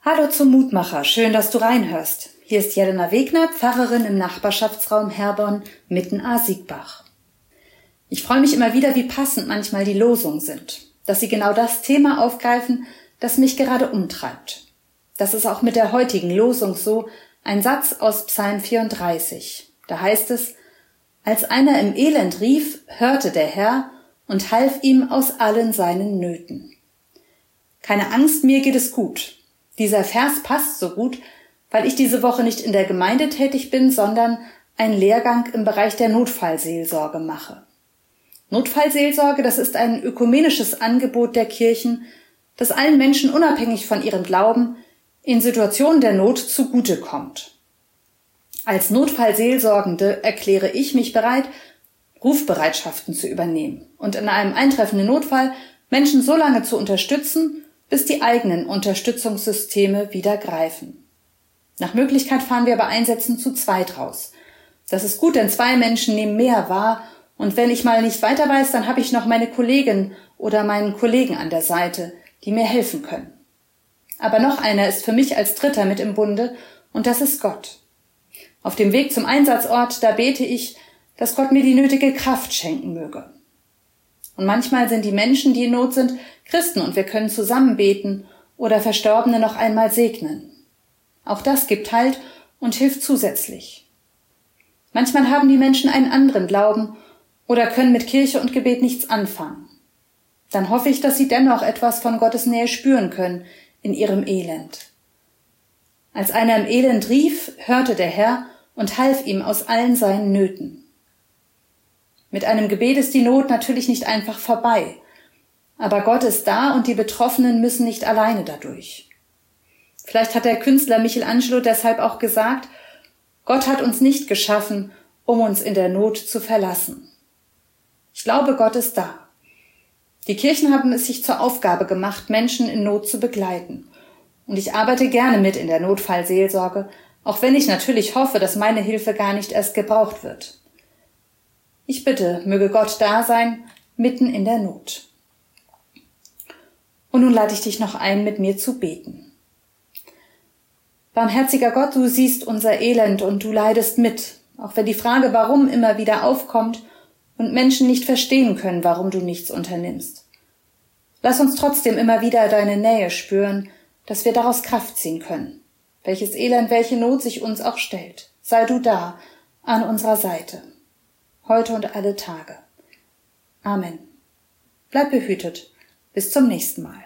Hallo zum Mutmacher, schön, dass du reinhörst. Hier ist Jelena Wegner, Pfarrerin im Nachbarschaftsraum Herborn, Mitten-Ahr-Siegbach. Ich freue mich immer wieder, wie passend manchmal die Losungen sind, dass sie genau das Thema aufgreifen, das mich gerade umtreibt. Das ist auch mit der heutigen Losung so, ein Satz aus Psalm 34. Da heißt es: Als einer im Elend rief, hörte der Herr und half ihm aus allen seinen Nöten. Keine Angst, mir geht es gut. Dieser Vers passt so gut, weil ich diese Woche nicht in der Gemeinde tätig bin, sondern einen Lehrgang im Bereich der Notfallseelsorge mache. Notfallseelsorge, das ist ein ökumenisches Angebot der Kirchen, das allen Menschen unabhängig von ihrem Glauben in Situationen der Not zugutekommt. Als Notfallseelsorgende erkläre ich mich bereit, Rufbereitschaften zu übernehmen und in einem eintreffenden Notfall Menschen so lange zu unterstützen, bis die eigenen Unterstützungssysteme wieder greifen. Nach Möglichkeit fahren wir bei Einsätzen zu zweit raus. Das ist gut, denn 2 Menschen nehmen mehr wahr, und wenn ich mal nicht weiter weiß, dann habe ich noch meine Kollegin oder meinen Kollegen an der Seite, die mir helfen können. Aber noch einer ist für mich als Dritter mit im Bunde, und das ist Gott. Auf dem Weg zum Einsatzort, da bete ich, dass Gott mir die nötige Kraft schenken möge. Und manchmal sind die Menschen, die in Not sind, Christen, und wir können zusammen beten oder Verstorbene noch einmal segnen. Auch das gibt Halt und hilft zusätzlich. Manchmal haben die Menschen einen anderen Glauben oder können mit Kirche und Gebet nichts anfangen. Dann hoffe ich, dass sie dennoch etwas von Gottes Nähe spüren können in ihrem Elend. Als einer im Elend rief, hörte der Herr und half ihm aus allen seinen Nöten. Mit einem Gebet ist die Not natürlich nicht einfach vorbei, aber Gott ist da und die Betroffenen müssen nicht alleine dadurch. Vielleicht hat der Künstler Michelangelo deshalb auch gesagt, Gott hat uns nicht geschaffen, um uns in der Not zu verlassen. Ich glaube, Gott ist da. Die Kirchen haben es sich zur Aufgabe gemacht, Menschen in Not zu begleiten. Und ich arbeite gerne mit in der Notfallseelsorge, auch wenn ich natürlich hoffe, dass meine Hilfe gar nicht erst gebraucht wird. Ich bitte, möge Gott da sein, mitten in der Not. Und nun lade ich dich noch ein, mit mir zu beten. Barmherziger Gott, du siehst unser Elend und du leidest mit, auch wenn die Frage warum immer wieder aufkommt und Menschen nicht verstehen können, warum du nichts unternimmst. Lass uns trotzdem immer wieder deine Nähe spüren, dass wir daraus Kraft ziehen können. Welches Elend, welche Not sich uns auch stellt, sei du da, an unserer Seite. Heute und alle Tage. Amen. Bleib behütet. Bis zum nächsten Mal.